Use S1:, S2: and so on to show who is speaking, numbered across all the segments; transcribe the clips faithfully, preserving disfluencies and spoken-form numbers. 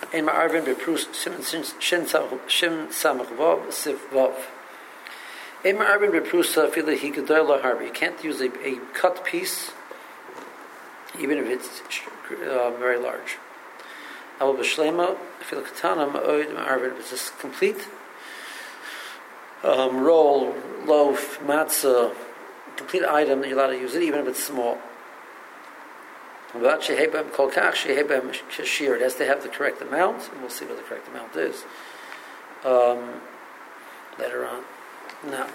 S1: Ein ma'arvin beprus shin samach vav sif vav. Ein ma'arvin beprusa fila hi gedol laharbi. You can't use a, a cut piece, even if it's uh, very large. Aval b'shlema fila katana ma'od ma'arvin. If it's a complete um, roll, loaf, matzah, complete item that you're allowed to use it, even if it's small. It has to have the correct amount, and we'll see what the correct amount is um, later on. Now,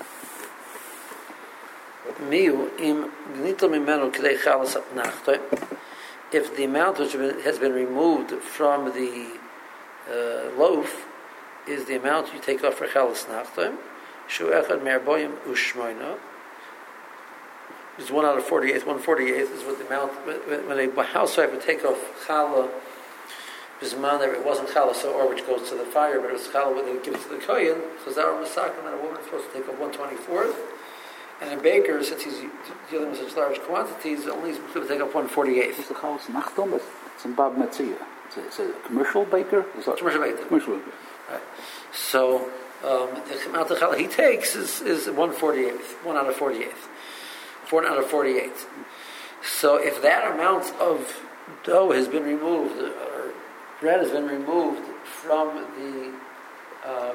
S1: if the amount which has been removed from the uh, loaf is the amount you take off for chalas nachtoim, shu echad merboyim ushmoina. It's one out of forty-eight. One forty-eighth is what the amount when a housewife would take off challah. Bisman there it wasn't challah so or which goes to the fire, but it was challah when they give it to the kohen. Chazar masakim that a woman is supposed to take off one twenty-fourth, and a baker, since he's dealing with such large quantities, only is supposed to take off one forty-eighth.
S2: It's the chalas nachtom. It's in Bab Metzia. It's, it's a commercial baker.
S1: It's a commercial baker.
S2: Commercial baker.
S1: Right. So um, the amount of challah he takes is is one forty-eighth, one out of forty-eighth. Four out of forty-eight. So if that amount of dough has been removed, or bread has been removed from the um,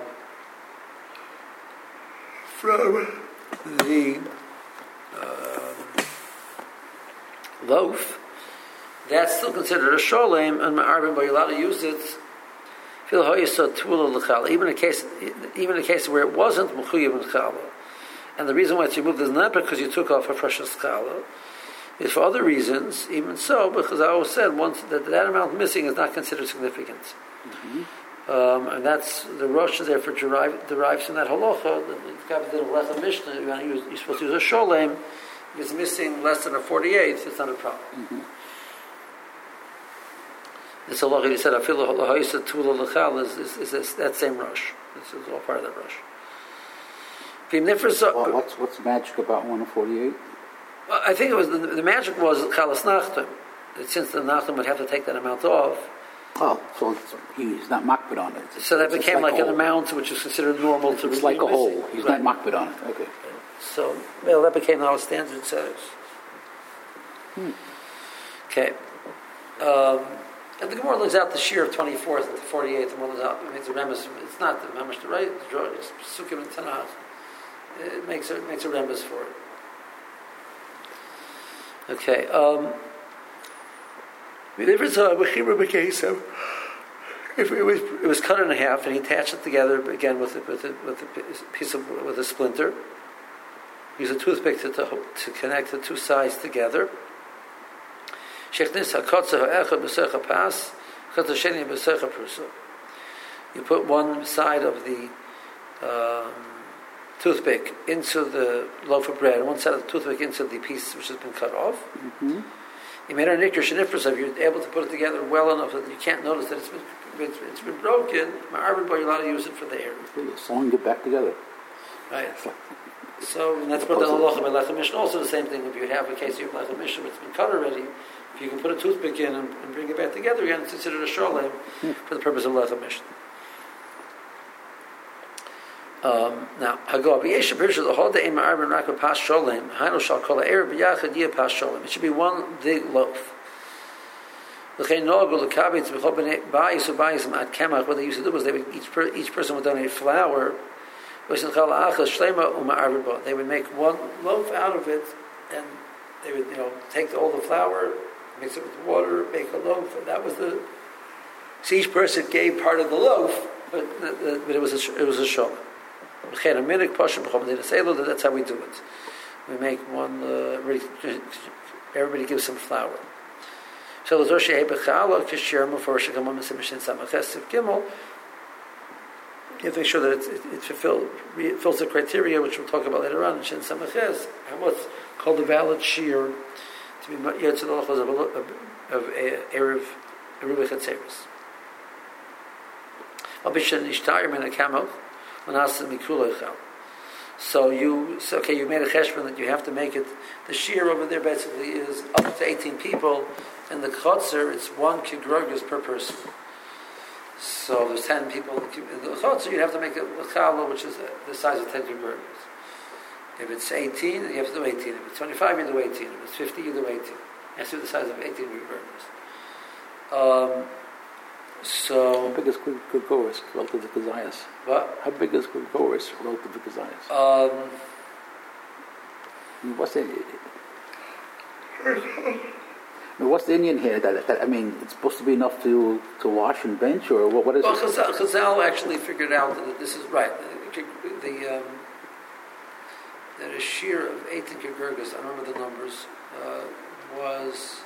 S1: from the um, loaf, that's still considered a sholem, and ma'arvin, but you're allowed to use it. Even in a case, even in a case where it wasn't mechuyev and challah. And the reason why it's removed is not because you took off a precious challah. It's for other reasons, even so, because I always said once that that amount missing is not considered significant. Mm-hmm. Um, and that's, the Rosh is therefore derive, derives from that halacha, the guy did a lechem mishnah, you're supposed to use a sholem, if it's missing less than a forty-eighth, it's not a problem. Mm-hmm. This halacha, he said, afilu ha'isa tula l'chal is, is, is that same Rosh. This is all part of that Rosh.
S2: Well, what's what's magic about one of forty-eight?
S1: Well, I think it was the, the magic was chalas nachtom. Since the nachtom would have to take that amount off.
S2: Oh, so it's, he's not makbid on it. It's,
S1: so that
S2: it's
S1: became like,
S2: like
S1: an amount which is considered normal
S2: it's,
S1: to.
S2: It's like a whole. He's
S1: right.
S2: not makbid on it. Okay.
S1: So well, that became our standard settings. Hmm. Okay. Um, and the Gemara looks out the shear of twenty-fourth and the forty-eighth. The one is out. It makes a remes. It's not the remes to right. It's Sukkim and Tanakh. It makes a, it makes a rembus for it. Okay. Um, if it was if it was it was cut in half and he attached it together again with a, with a, with a piece of with a splinter. Use a toothpick to to, to connect the two sides together. You put one side of the um, toothpick into the loaf of bread, and one side of the toothpick into the piece which has been cut off. Mm-hmm. You made a nikkur shenifras of you're able to put it together well enough that you can't notice that it's been it's, it's been broken. Ma'arvin, but you're allowed to use it for the air.
S2: Sewing it back together.
S1: Right. So and that's what the halacha by lechem mishnah. Also the same thing if you have a case of lechem mishnah which has been cut already. If you can put a toothpick in and, and bring it back together again, it's considered a sholem hmm. for the purpose of lechem mishnah. Um, now, Hagah b'yesha b'risha l'hoda ein ma'arvin rak b'pas sholem hainu shal kol ha'er b'yachad yeh pas sholem. It should be one big loaf. L'chein nogu l'kabitz b'chol b'nei ba'is u'ba'is ma'at kemach. What they used to do was they would, each, per, each person would donate flour. They would make one loaf out of it, and they would, you know, take all the flour, mix it with water, make a loaf, and that was the. So each person gave part of the loaf, but, the, the, but it was a, it was a sholem. That's how we do it. We make one. Uh, everybody gives some flour. So you have to make sure that it, it, it, fulfill, it fills the criteria, which we'll talk about later on in Shin Samaches, and what's called a valid shear to be yet to the lachos of of erev eruv chatzeres. So you, so okay, you made a cheshbon that you have to make it. The shear over there basically is up to eighteen people, and the chotzer it's one kigrogis per person. So there's ten people in the chutz, so you'd have to make a, a challah which is the size of ten kegurgas. If it's eighteen, you have to do eighteen. If it's twenty-five, you do eighteen. If it's fifty, you do eighteen. You have to do the size of eighteen kegurgas. Um, so...
S2: How big is Gurgoris relative to Kazayas?
S1: What?
S2: How big is Gurgoris relative to Kazayas?
S1: Um...
S2: I mean, what's the... I mean, what's the Indian here? That, that I mean, it's supposed to be enough to to wash and bench, or what? What is
S1: well,
S2: it?
S1: Chazal, Chazal actually figured out that this is right. The, the um, that a shear of eighteen kegurgas, I don't remember the numbers, uh, was.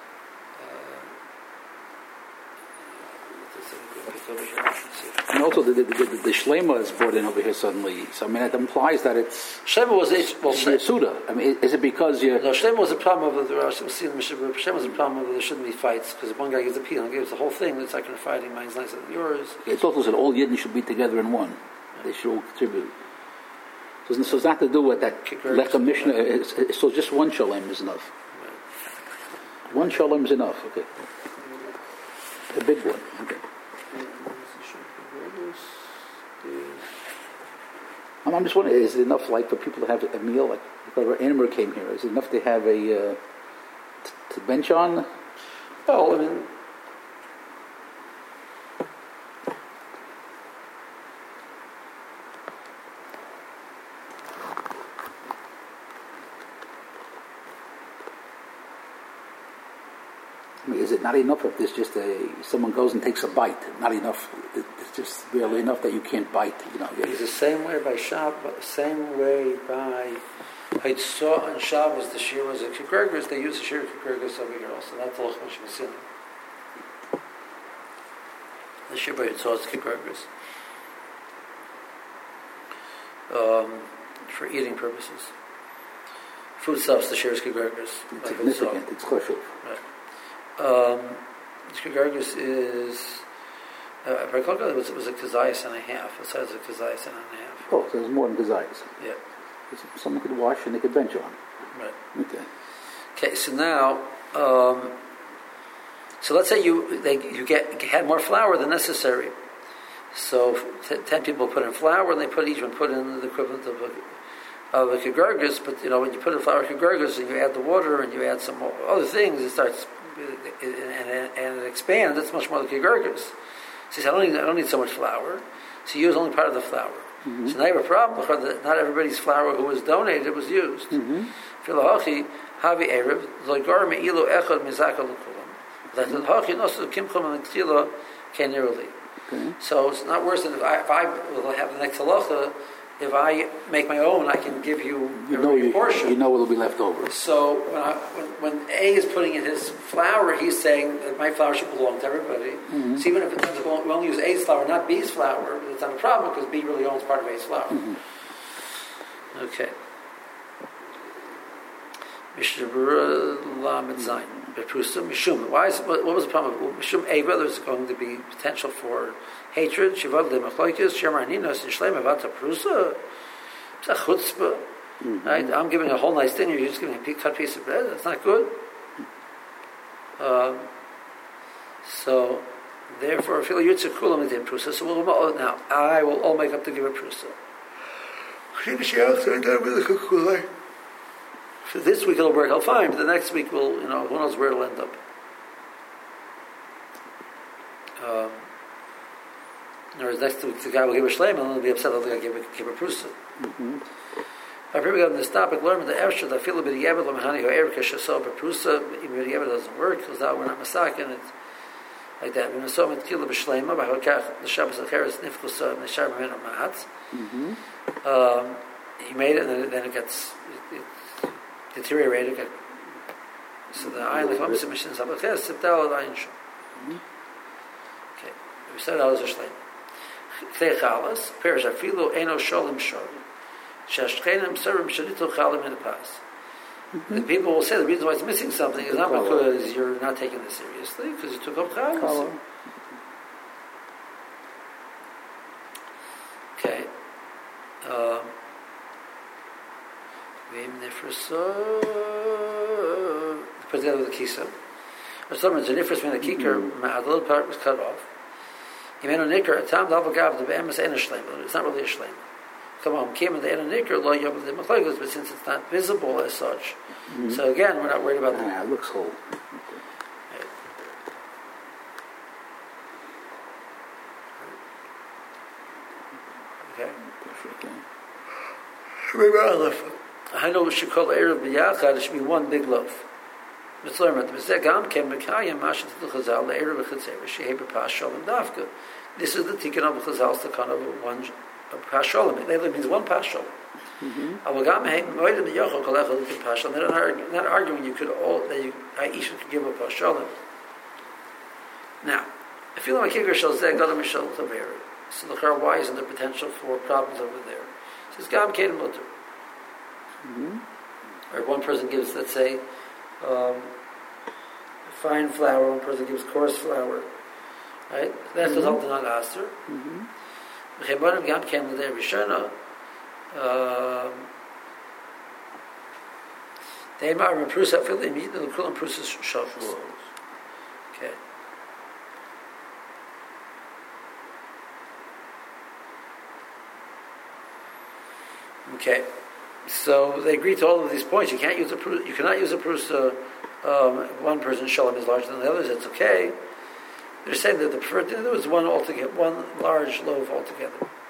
S1: Uh,
S2: and also, the the, the, the shlema is brought in over here suddenly. So I mean, it implies that it's
S1: shlema was a well,
S2: Suda. I mean, is it because you?
S1: No, shlema was a problem of the Rosh Hashanah. Shlema was a problem of there shouldn't be fights because one guy gives a appeal and gives the whole thing. It's like in a fighting. Mine's nicer than yours.
S2: It's also said all Yidden should be together in one. They should all contribute. So, so it's not to do with that Lechem Mishnah. It's, it's, so just one shalom is enough. Right. One shalom is enough. Okay. A big one. Okay. I'm just wondering, is it enough, like, for people to have a meal? Like, if our animal came here, is it enough to have a uh, t- to bench on?
S1: Well, I mean,
S2: I mean, is it not enough if there's just a someone goes and takes a bite? Not enough. It's just barely enough that you can't bite. You know.
S1: It's the same way by Shabbos. Same way by Haitzah on Shabbos. The shear was a kegurgas. They use the shear of kegurgas over here also. That's the Lachmash Masilim. The shear by Haitzah is kegurgas. Um, for eating purposes. Foodstuffs, the shear is kegurgas.
S2: It's significant. It's kosher.
S1: Right. Um, Kegurgas is uh, it was, it was a kazayas and a half. The size of a kazayas and a half.
S2: Oh, so there's more than kazayas.
S1: Yeah.
S2: Someone could wash and they could bench on.
S1: Right.
S2: Okay.
S1: Okay. So now, um, so let's say you they you get had more flour than necessary. So t- ten people put in flour, and they put each one put in the equivalent of a of a kegurgas. But you know when you put in flour kegurgas and you add the water and you add some other things, it starts. And, and, and it expands, it's much more like kegurgas. So he said, I don't, need, I don't need so much flour. So you use only part of the flour. Mm-hmm. So now you have a problem because not everybody's flour who was donated was used. Mm-hmm. So it's not worse than if I, if I will have the next halacha. If I make my own, I can give you,
S2: you know,
S1: a
S2: you,
S1: portion.
S2: You know what will be left over.
S1: So when, I, when, when A is putting in his flour, he's saying that my flour should belong to everybody. Mm-hmm. So even if it doesn't belong, we only use A's flour, not B's flour, it's not a problem because B really owns part of A's flour. Mm-hmm. Okay. Mishnah Lamed Zayin. Mishum. Why is, what, what was the problem? Mishum Eva, there's going to be potential for hatred. Shivad lemachloikis, shemar ninos, and shleim avata prusa. It's a chutzpah. Right? I'm giving a whole nice thing, you're just giving a cut piece of bread. That's not good. Um, so, therefore, feel yutza kulam in prusa. So we'll, now, I will all make up to give a prusa. So this week it'll work out fine, but the next week will, you know, who knows where it'll end up. Um, Whereas next week the guy will give a shleim and he'll be upset that the guy gave a, gave a prusa. I've heard on this topic, learn the Ersha, the feel a bit of Yabed, Lamahani, or Erika, Shasol, Prusa, even if Yabed doesn't work, because now we're not Masak, and it's like that. When we saw him at Kila B'Shleima, by Hokach, the Shabbos Acheres, Nifkusa, Neshar Mameno Ma'atz, he made it, and then, then it gets it, it deteriorated. It got, so the Ayin, the Chomim, Mishin, Sabacheres, Siptal, Ayin Shom. Okay, we said that was a Shleim. Ktei Chalas, Perish Afilu, Eno Sholim Shorim. Shashchenim Serim Shalito Chalim in the past. The people will say the reason why it's missing something is not because you're not taking this seriously, because you took up Chalim. Okay. Um, put together with the kisa. Or something, the difference between the kikar, the little part was cut off. Imenu nikr atam dalvagav the be'emes en a shleim. It's not really a shleim. Come on, came in the en a nikr lo yom the machlekes, but since it's not visible as such, mm-hmm. so again we're not worried about that.
S2: Yeah, it looks whole.
S1: Okay. Okay. I know we should call erev b'yachad. It should be one big loaf. Mitzlemer, the Gam came Mekayim Mashin to the Chazal erev b'chitzei shehe b'pas shalom dafka. This is the tikkun of Chazal's the kind of one pas shalom. It means one pas shalom. Avogam heim moed the yochel kolechol the pas shalom. They're not arguing, not arguing you could all that you each could give a pas shalom. Now, if you like a kicker shall zeh gadol mishal taver. So the why isn't there potential for problems over there? It says Gam came mutter. Or one person gives, let's say, um, fine flour, one person gives coarse flour, right? That's mm-hmm. resulting on aster. V'chebarim gam came with every shana. They might have prusa fil imit and the kulam prusa shofos. Okay. Okay. So they agree to all of these points. You can't use a you cannot use a prusa. Um, one person's shalom is larger than the others. It's okay. They're saying that the preferred thing there was one altogether, one large loaf altogether.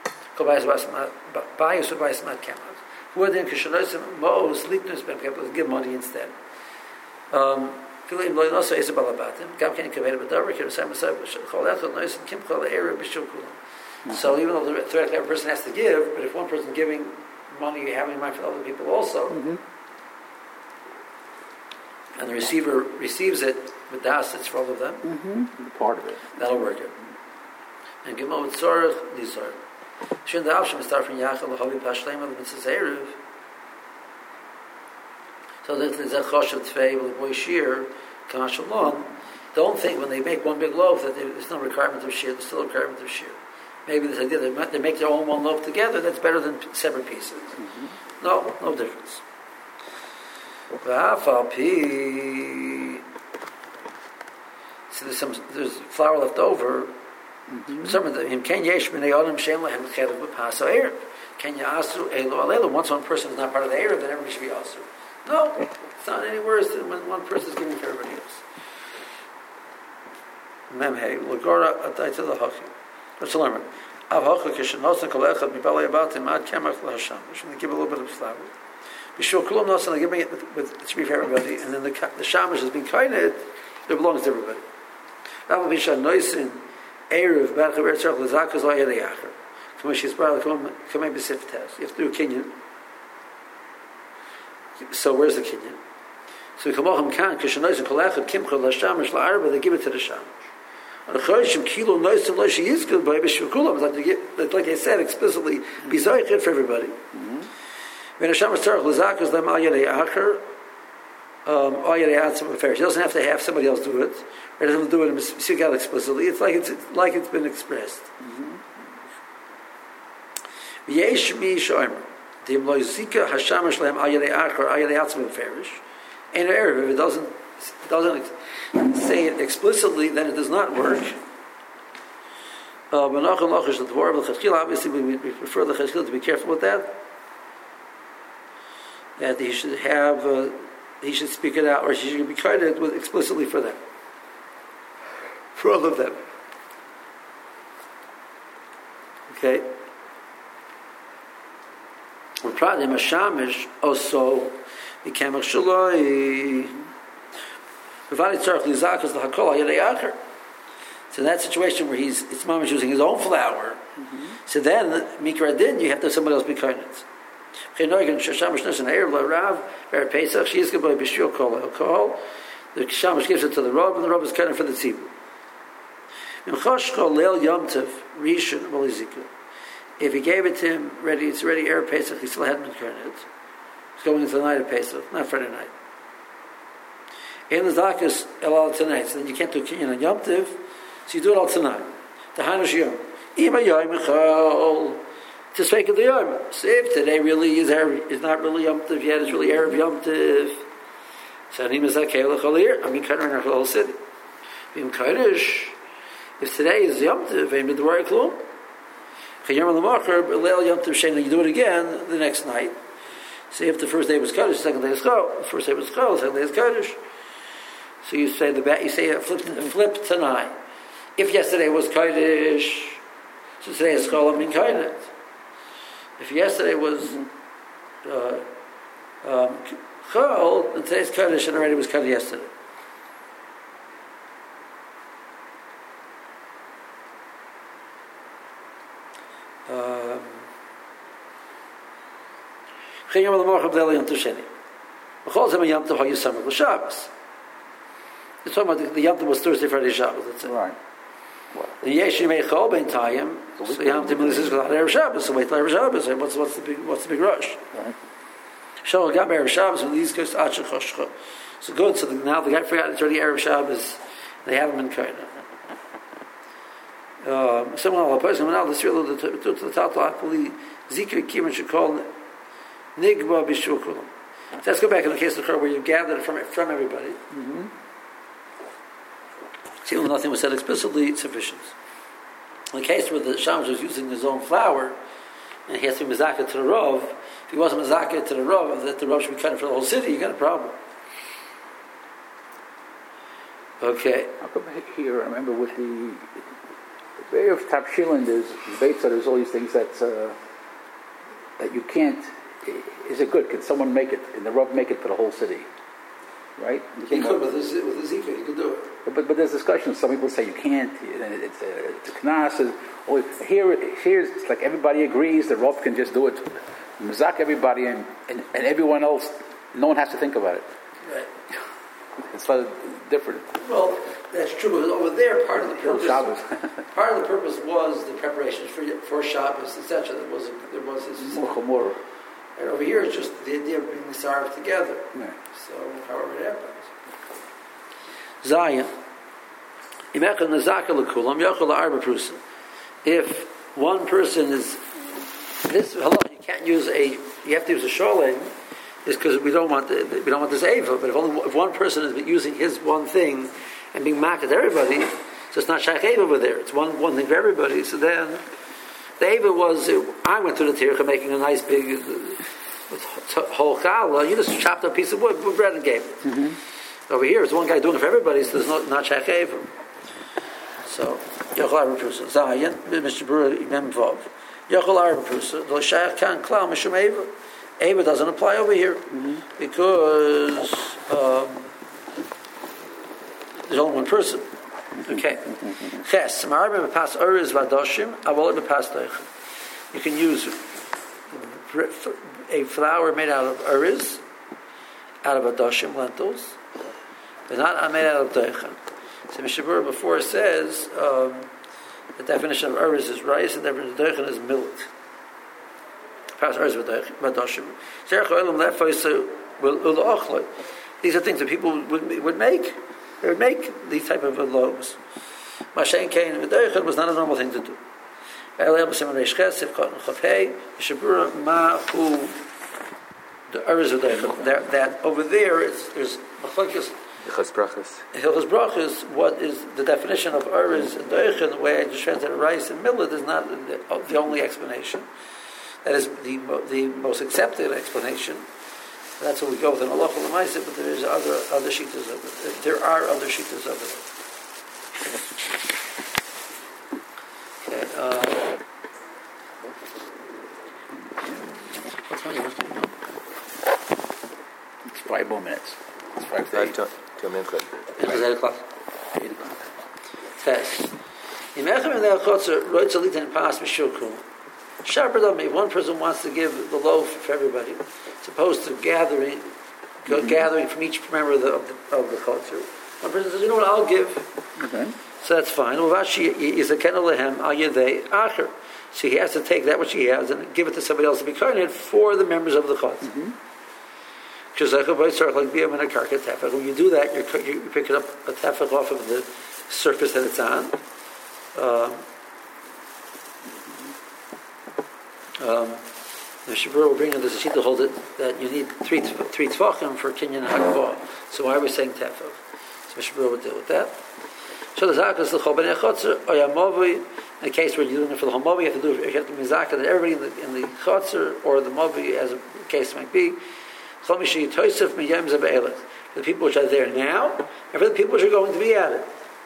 S1: Who are then kishanosim mo sleepness ben people give money instead. Um, Filim loy also is about them. Gam can convey but dark can say myself call that nice and kim call the area bishukul. So even though the threat every person has to give, but if one person giving money you have in mind for other people also, mm-hmm. and the receiver receives it with das, it's for all of them.
S2: Mm-hmm. Part of it.
S1: That'll work it. And Gimel with Zorach, Lizar. Shin the option is start from Yachal, Lahavi Pashlem, and Mitzvah Eruv. So that there's a Chosh of Tvei, with Boy Shir, Kamash Alon. Don't think when they make one big loaf that there's no requirement of Shir, there's still a requirement of Shir. Maybe this idea that they make their own one loaf together, that's better than separate pieces. Mm-hmm. No, no difference. So there's some there's flour left over. Mm-hmm. Some of them can yesh min adam shem lehem chelek b'paso erev. Can yasu elo alelo? Once one person is not part of the erev, then everybody should be asu. No, it's not any worse than when one person is giving to everybody else. Memhei lagora atay to the hachi. Let's learn. Av hachi kishnosan kol echad mibalei abatim mad kemach lahasham. We should give a little bit of flour. Bishul kulum nosan giving it with, with it should be for everybody, and then the the shamash has been kained. It belongs to everybody. Rav Bishan noisin erev barcha bertzach lezakas lo yedei acher. Come she's brought come come maybe siftas. You have to do a kinyan. So where's the kinyan? So we come off him kan kishnosan kol echad kimcha lashamash la'arba. They give it to the shamash. On a choshim kilo noisin lo sheyizkul by bishul kulam. Like like I said explicitly, be zaychid for everybody. When a shamash tzarich lezakas lam al yedei acher. Um, he doesn't have to have somebody else do it. Or he doesn't do it explicitly. It's like it's, it's like it's been expressed. Yesh mi shomer. Dim lo zika hashamash lehem al yedei acher al yedei atzim ferish. And if it doesn't doesn't say it explicitly, then it does not work. Obviously, we prefer the cheskil to be careful with that. That he should have. Uh, He should speak it out, or she should be credited with explicitly for them, for all of them. Okay. We're proud of Mashamish also became a shaloi. So in that situation where he's it's mamish using his own flour, mm-hmm. so then mikra din you have to have somebody else be credited. The shamash gives it to the Rav, and the Rav is kind of for the tzibur. If he gave it to him ready, it's ready Erev Pesach, he still hadn't been current. It's going into the night of Pesach, not Friday night. In the zakas elal tonight, so then you can't do kinyan on Yom Tiv, so you do it all tonight. The Hanush Yom. Ima Yom Echol. To speak of the Yom. So if today really is Erev, is not really Yom Tiv yet, it's really Erev Yom Tiv. So Anim is that Keil Chalir, I mean, Karan our whole city. Bim Kaddish, If today is Yom Tov, you do it again the next night. See if the first day was Kaddish, the second day is Chol. The first day was Chol, the second day is Kaddish. So you say the bat, you say flip, flip tonight. If yesterday was Kaddish, so today is Chol, I mean Kaddish. If yesterday was uh, um, Chol, then today's Kaddish and already was Kaddish yesterday. Um, it's talking about the, the Yom Tov was Thursday, Friday, Shabbos. That's it.
S2: Right.
S1: The Yeshi may Chol Ben Tayim. So Yom Tov is Erev Shabbos. So wait till Erev Shabbos. What's what's the big what's the big rush?
S2: Right.
S1: Shol Gab Erev Shabbos. When these goes to Achar Choshcha. So good. So the, now the guy forgot it's already Erev Shabbos. They have him in Kaina. Um, someone else, person, now let's real the to the title actually Zikr Kiman should call Nigba Bishukulam. So let's go back in the case of the where you gathered it from from everybody.
S2: Mm-hmm.
S1: See, when nothing was said explicitly, it's sufficient. In the case where the Shamash was using his own flour, and he has to be Mizaka to the Rav, if he wasn't Mizaka to the Rav, that the Rav should be cut for the whole city, you got a problem. Okay.
S2: I'll come back here. I remember with the the way of Tapshilin, there's Beitza, there's all these things that uh, that you can't. Is it good? Can someone make it? Can the Rav make it for the whole city? Right?
S1: You he could with the with the Zika, you could do it.
S2: But but there's discussion. Some people say you can't. And it's a it's a knas. Or here here it's like everybody agrees. The Rav can just do it. Mizak everybody and, and and everyone else. No one has to think about it.
S1: Right.
S2: It's sort of different.
S1: Well, that's true. Because over there, part of the purpose,
S2: Shabbos.
S1: part of the purpose was the preparations for for Shabbos, et cetera. There was a, there was this. And over here, it's just the idea of being served together.
S2: Yeah.
S1: So, however it happens. Zion. If one person is this, hello, you can't use a. You have to use a sholem, is because we don't want the, we don't want this ava. But if only if one person is using his one thing and being mocked at everybody, so it's not shaykh ava over there. It's one one thing for everybody. So then. The Ava was, uh, I went through the tircha making a nice big uh, whole challah. You just chopped up a piece of wood, bread and gave it.
S2: Mm-hmm.
S1: Over here, it's one guy doing it for everybody, so there's no, not shaykh Ava. So, Yochel Arba Prusa. Zayin, Mister Brewer, Mem Vov. Yochel Arba Prusa. The shaykh can't clown Mishum Ava. Ava doesn't apply over here
S2: mm-hmm.
S1: because um, there's only one person. Okay. Ches. You can use a flour made out of uriz, out of adoshim, lentils, but not made out of doichan. So Mishabur before says um, the definition of uriz is rice, and the definition of doichan is millet. Pas uriz adoshim. These are things that people would would make. They would make these type of loaves. Mashen Kain V'Doichan was not a normal thing to do. The that over there is there's machlokes.
S3: Hilchos brachos.
S1: Hilchos brachos. What is the definition of uriz and doichan? The way I just translated rice and millet is not the, the only explanation. That is the the most accepted explanation. That's what we go with in halacha l'maaseh, but there is other other shittas of it. There are other shittas of it. Okay. Uh, what's my name?
S2: It's five more minutes. It's five
S3: Five
S2: thirty.
S3: to two minutes. Good.
S1: It's eight o'clock.
S2: Eight o'clock.
S1: Test. If one person wants to give the loaf for everybody, as opposed to gathering, mm-hmm. gathering from each member of the of the, of the culture, one person says, "You know what? I'll give."
S2: Okay.
S1: So that's fine. So he has to take that which he has and give it to somebody else to be carned for the members of the culture. Because mm-hmm. when you do that, you're, you're picking up a tefach off of the surface that it's on. Um, Um, the Shabur will bring in the Shita holds it that you need three three tefachim for kinyan hakavah. So why are we saying tefach? So Shabur will deal with that. So the zakas the chol b'nei chotzer oyamovi. In the case where you're doing it for the whole movi, you have to do it. You have to be zaka that everybody in the, in the chotzer or the movi, as the case might be. Chol mishi yitoisef miyem zabeilech. The people which are there now, and for the people which are going to be added.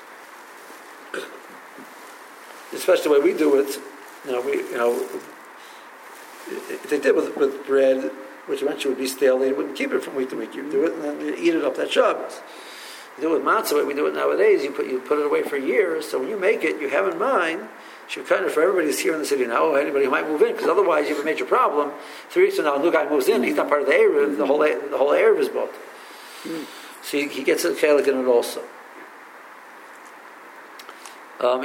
S1: Especially the way we do it, you know, we, you know, if they did with, with bread, which eventually would be stale, they wouldn't keep it from week to week. You do it and then you eat it up that Shabbos. You do it with matzah, the way we do it nowadays, you put you put it away for years, so when you make it, you have in mind, should kind of for everybody who's here in the city now, or anybody who might move in, because otherwise you have a major problem. Three weeks from now, a new guy moves in, he's not part of the Erev, the whole, the whole Erev is bought. Mm. So he, he gets a chelik in it also. Um,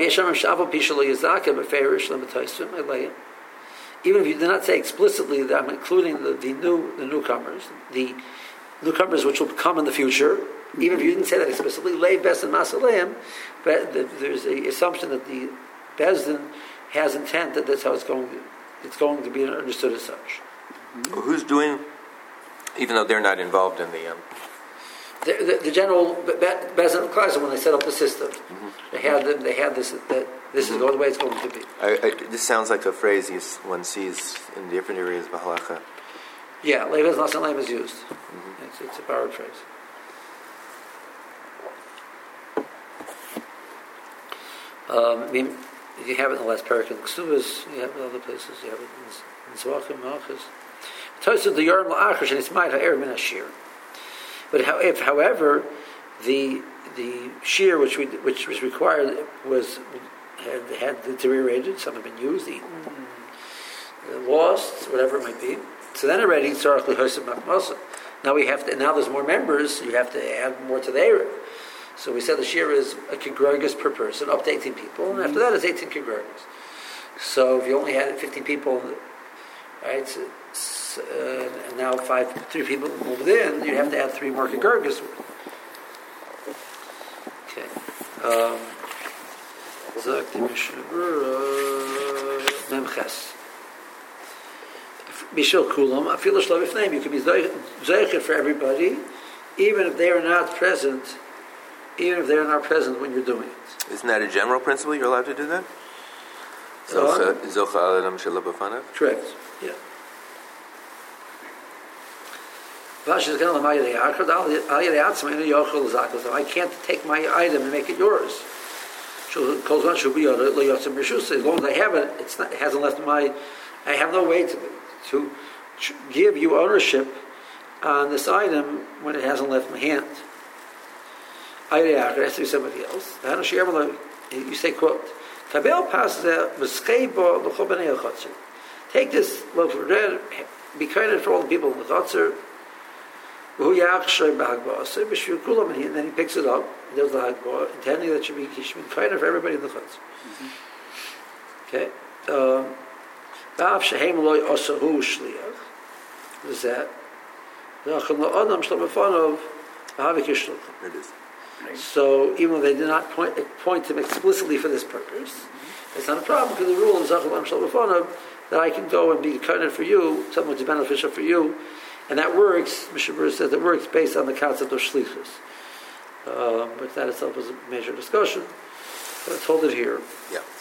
S1: even if you did not say explicitly that I'm including the, the new the newcomers, the newcomers which will come in the future, even if you didn't say that explicitly, lay best and masaleim, but the, there's a assumption that the Bezdin has intent that that's how it's going to, it's going to be understood as such.
S3: Well, who's doing, even though they're not involved in the... Um...
S1: The, the, the general Bezdin Klausel, when they set up the system, mm-hmm. they had the, they had this that this mm-hmm. is the way it's going to be.
S3: I, I, this sounds like a phrase one sees in different areas of halacha.
S1: Yeah, Leibez Nasan is used. Mm-hmm. It's, it's a borrowed phrase. Um, I mean, you have it in the last parak in Ksubas, you have it in other places, you have it in Zvachim, Malchus. Tosu the Yorm La'achash, and it's might ha'er min ha'shir. But how, if, however, the the shear which we which was required was had had deteriorated, some have been used, eaten, mm. lost, whatever it might be. So then already tzarich lehosav machmasa. Now we have to. Now there's more members. You have to add more to the erev. So we said the shear is a kegorgas per person, up to eighteen people, and after that it's eighteen kegorgas. So if you only had fifteen people, right? So, uh, and now five, three people moved in, you have to add three more kegorgas. Okay. Um, Zak the Mishnah Memches. Bishul Kulam, I feel a shlovif name. You can be zeichet for everybody, even if they are not present. Even if they are not present when you're doing it.
S3: Isn't that a general principle? You're allowed to do that? Zocha al adam shelo b'fanav?
S1: Correct. Yeah. I can't take my item and make it yours. As long as I have it, it's not, it hasn't left my. I have no way to to give you ownership on this item when it hasn't left my hand. It has to be somebody else. You say, quote, take this loaf of bread, be kind for all the people in the Chotzer, and then he picks it up, he does the Hagbah, intending that should be, he should be kind for everybody in the Chotzer. Okay? Um, what is that?
S3: It is.
S1: So even though they did not point, point him explicitly for this purpose, mm-hmm. it's not a problem because the rule is that I can go and be kind for you, something which is beneficial for you, and that works. Mishabur says it works based on the concept of shlichus, um, but that itself was a major discussion. But I told it here.
S3: Yeah.